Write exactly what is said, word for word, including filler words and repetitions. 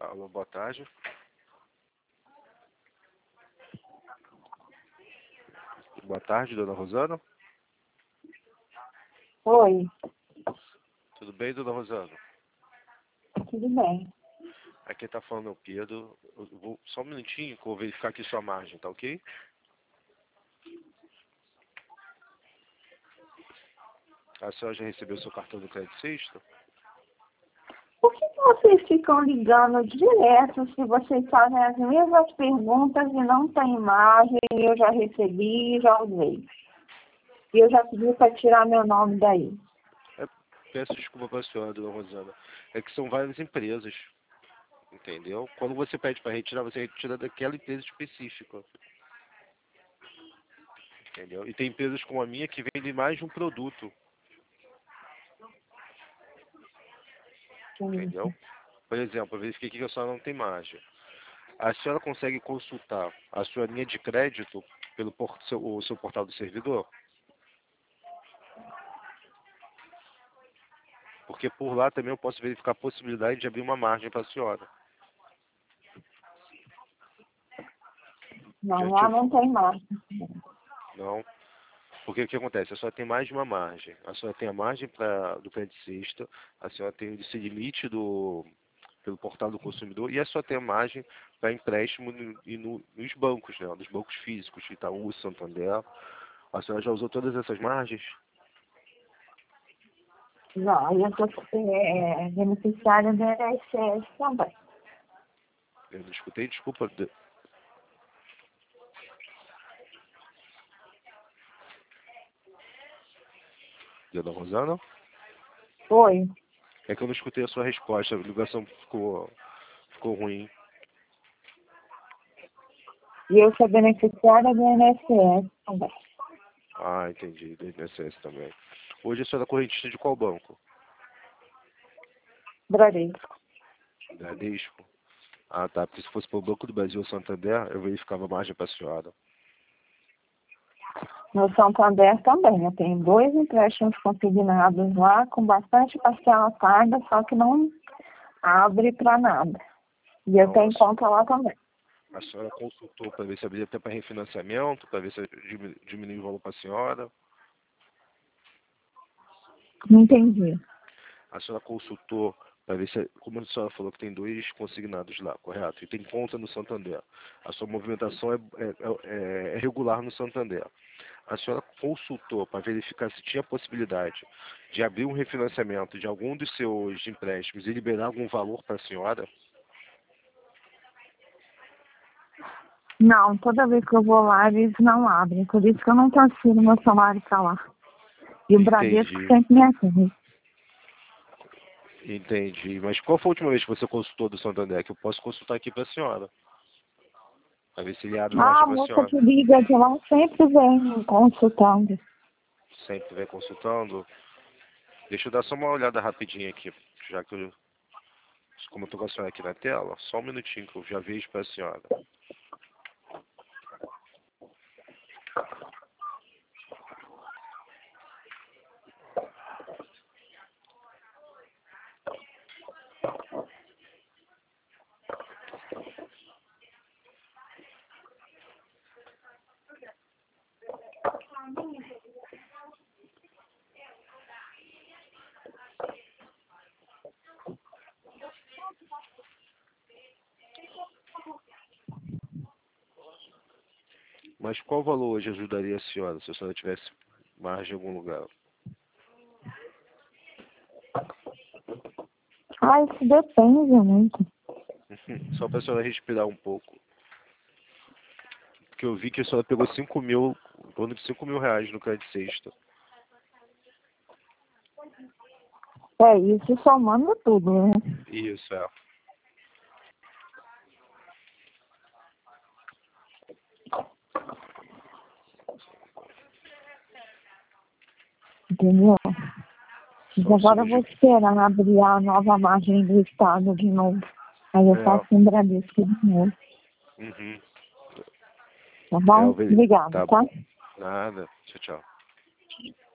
Alô, boa tarde. Boa tarde, dona Rosana. Oi, Tudo bem, dona Rosana? tudo bem. Aqui tá falando é o Pedro. Eu vou, só um minutinho que eu vou verificar aqui sua margem, tá ok? A senhora já recebeu seu cartão do crédito sexto? Por que que vocês ficam ligando direto se vocês fazem as mesmas perguntas e não tem imagem? Eu já recebi e já usei. E eu já pedi para tirar meu nome daí. É, peço desculpa para a senhora, dona Rosana. É que são várias empresas, entendeu? Quando você pede para retirar, você retira daquela empresa específica. Entendeu? E tem empresas como a minha que vendem mais de um produto. Entendeu? Por exemplo, eu verifiquei que a senhora não tem margem. A senhora consegue consultar a sua linha de crédito pelo por, seu, o seu portal do servidor? Porque por lá também eu posso verificar a possibilidade de abrir uma margem para a senhora. Não, Já lá tive... não tem margem. Não. Porque o que acontece? A senhora tem mais de uma margem. A senhora tem a margem pra, do crédito sexta, a senhora tem esse limite do, pelo portal do consumidor e a senhora tem a margem para empréstimo no, e no, nos bancos, né? Nos bancos físicos, Itaú, Santander. A senhora já usou todas essas margens? Não, eu sou é, beneficiária do I N S S também. Eu não escutei, desculpa. de- Dona Rosana? Oi, É que eu não escutei a sua resposta, a ligação ficou, ficou ruim. e eu sou beneficiária do I N S S também. Ah, entendi, do I N S S também. Hoje a senhora é correntista de qual banco? Bradesco. Bradesco. Ah, tá. Porque se fosse para o Banco do Brasil ou Santander, eu verificava a margem para a senhora. No Santander também, eu tenho dois empréstimos consignados lá com bastante parcela paga, só que não abre para nada. E eu Não, tenho a, conta lá também. a senhora consultou para ver se abria até para refinanciamento, para ver se diminu- diminuiu o valor para a senhora. Não entendi. A senhora consultou para ver se, como a senhora falou que tem dois consignados lá, correto? E tem conta no Santander. A sua movimentação é, é, é, é regular no Santander. A senhora consultou para verificar se tinha possibilidade de abrir um refinanciamento de algum dos seus empréstimos e liberar algum valor para a senhora? Não, toda vez que eu vou lá, eles não abrem. Por isso que eu não transfiro meu salário para lá. E o Bradesco Entendi, sempre me atende. entendi. Mas qual foi a última vez que você consultou do Santander? Que eu posso consultar aqui para a senhora, para ver se ele abre Ah, margem a para a moça senhora. que liga de lá sempre vem consultando. Sempre vem consultando. Deixa eu dar só uma olhada rapidinho aqui, já que eu, como eu estou com a senhora aqui na tela, só um minutinho que eu já vejo para a senhora. Mas qual valor hoje ajudaria a senhora, se a senhora tivesse margem em algum lugar? Ah, isso depende muito. Só para a senhora respirar um pouco. Porque eu vi que a senhora pegou cinco mil, em torno de cinco mil reais no crédito sexta. É, isso somando tudo, né? Isso, é. Entendeu? Mas Só um agora eu vou segundinho. esperar abrir a nova margem do Estado de novo. Aí eu faço É. um Bradesco de novo. Uhum. Tá É, bom? eu vi. Obrigada, Tá tá? bom. Nada. Tchau, tchau.